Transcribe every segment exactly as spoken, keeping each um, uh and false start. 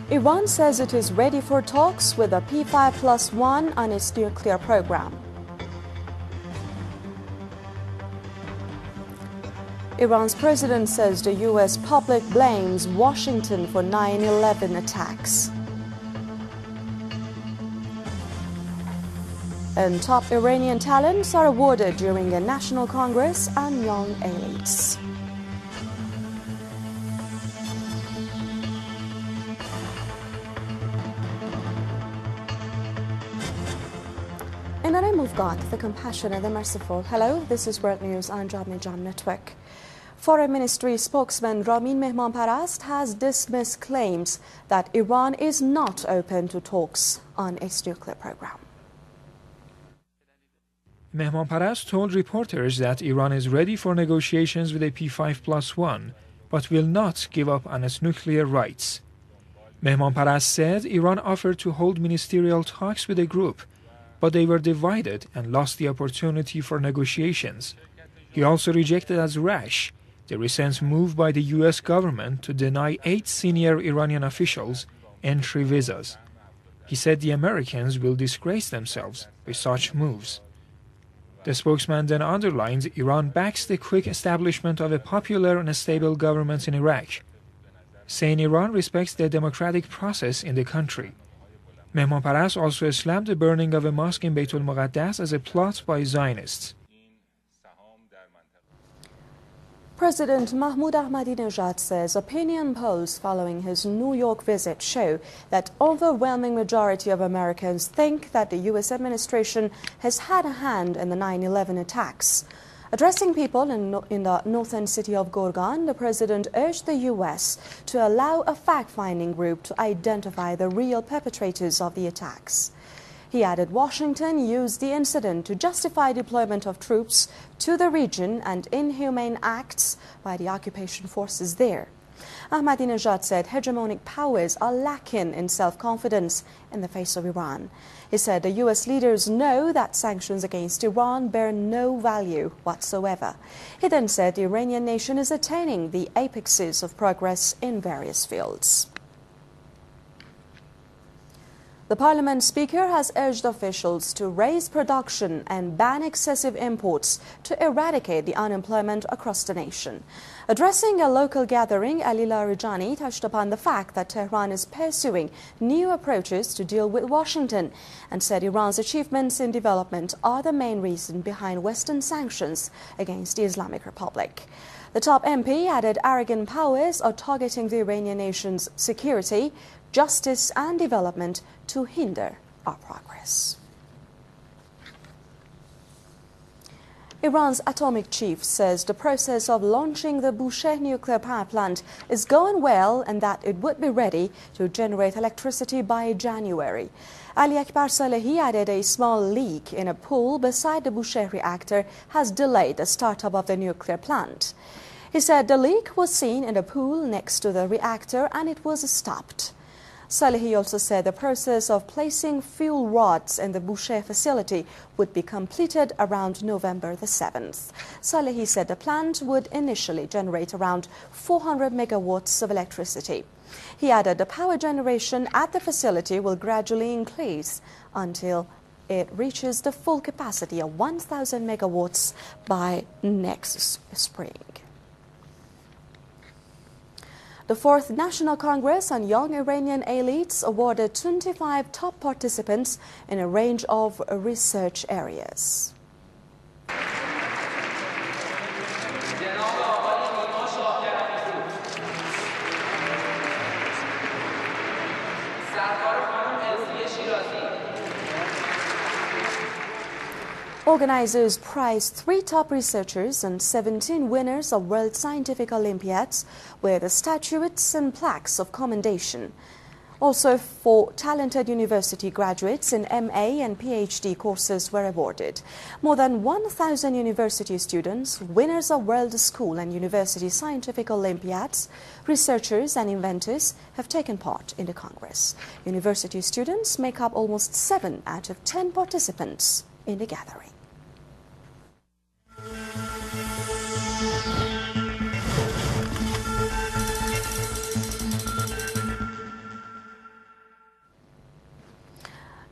Iran says it is ready for talks with the P five plus one on its nuclear program. Iran's president says the U S public blames Washington for nine eleven attacks. And top Iranian talents are awarded during a national congress and young elites. In the name of God, the compassionate, the merciful. Hello, this is World News on Jamne Jam Network. Foreign Ministry spokesman Ramin Mehmanparast has dismissed claims that Iran is not open to talks on its nuclear program. Mehmanparast told reporters that Iran is ready for negotiations with a P five plus one, but will not give up on its nuclear rights. Mehmanparast said Iran offered to hold ministerial talks with the group, but they were divided and lost the opportunity for negotiations. He also rejected as rash the recent move by the U S government to deny eight senior Iranian officials entry visas. He said the Americans will disgrace themselves with such moves. The spokesman then underlined Iran backs the quick establishment of a popular and stable government in Iraq, saying Iran respects the democratic process in the country. Mehmanparast also slammed the burning of a mosque in Beit al-Muqaddas as a plot by Zionists. President Mahmoud Ahmadinejad says opinion polls following his New York visit show that overwhelming majority of Americans think that the U S administration has had a hand in the nine eleven attacks. Addressing people in, in the northern city of Gorgan, the president urged the U S to allow a fact-finding group to identify the real perpetrators of the attacks. He added Washington used the incident to justify deployment of troops to the region and inhumane acts by the occupation forces there. Ahmadinejad said hegemonic powers are lacking in self-confidence in the face of Iran. He said the U S leaders know that sanctions against Iran bear no value whatsoever. He then said the Iranian nation is attaining the apexes of progress in various fields. The Parliament Speaker has urged officials to raise production and ban excessive imports to eradicate the unemployment across the nation. Addressing a local gathering, Ali Larijani touched upon the fact that Tehran is pursuing new approaches to deal with Washington and said Iran's achievements in development are the main reason behind Western sanctions against the Islamic Republic. The top M P added arrogant powers are targeting the Iranian nation's security, justice and development to hinder our progress. Iran's atomic chief says the process of launching the Bushehr nuclear power plant is going well and that it would be ready to generate electricity by January. Ali Akbar Salehi added a small leak in a pool beside the Bushehr reactor has delayed the startup of the nuclear plant. He said the leak was seen in a pool next to the reactor and it was stopped. Salehi also said the process of placing fuel rods in the Bushehr facility would be completed around November the seventh. Salehi said the plant would initially generate around four hundred megawatts of electricity. He added the power generation at the facility will gradually increase until it reaches the full capacity of one thousand megawatts by next spring. The fourth National Congress on Young Iranian Elites awarded twenty-five top participants in a range of research areas. Organizers prized three top researchers and seventeen winners of World Scientific Olympiads with statuettes and plaques of commendation. Also, four talented university graduates in M A and P H D courses were awarded. More than one thousand university students, winners of World School and University Scientific Olympiads, researchers and inventors have taken part in the Congress. University students make up almost seven out of ten participants in the gathering.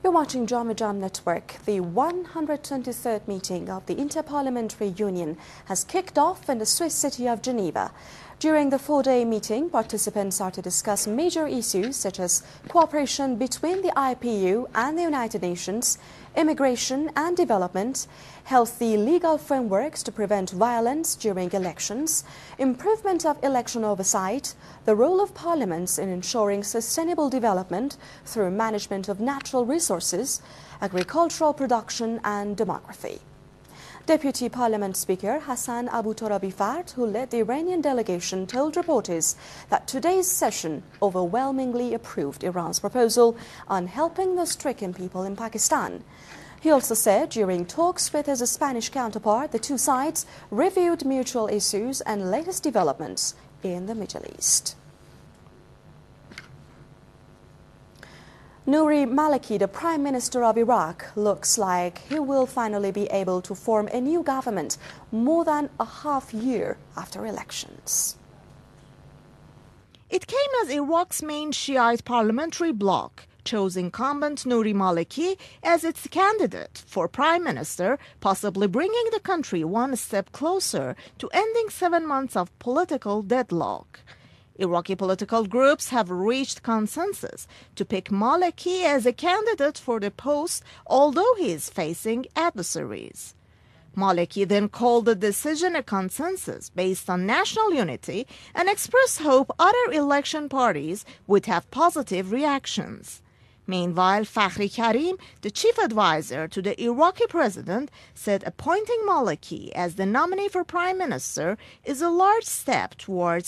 You're watching Jam Jam Network. The one hundred twenty-third meeting of the Interparliamentary Union has kicked off in the Swiss city of Geneva. During the four-day meeting, participants are to discuss major issues such as cooperation between the I P U and the United Nations, immigration and development, healthy legal frameworks to prevent violence during elections, improvement of election oversight, the role of parliaments in ensuring sustainable development through management of natural resources, agricultural production and demography. Deputy Parliament Speaker Hassan Abu Torabi Fard, who led the Iranian delegation, told reporters that today's session overwhelmingly approved Iran's proposal on helping the stricken people in Pakistan. He also said during talks with his Spanish counterpart, the two sides reviewed mutual issues and latest developments in the Middle East. Nouri Maliki, the Prime Minister of Iraq, looks like he will finally be able to form a new government more than a half year after elections. It came as Iraq's main Shiite parliamentary bloc chose incumbent Nouri Maliki as its candidate for prime minister, possibly bringing the country one step closer to ending seven months of political deadlock. Iraqi political groups have reached consensus to pick Maliki as a candidate for the post, although he is facing adversaries. Maliki then called the decision a consensus based on national unity and expressed hope other election parties would have positive reactions. Meanwhile, Fakhri Karim, the chief advisor to the Iraqi president, said appointing Maliki as the nominee for prime minister is a large step towards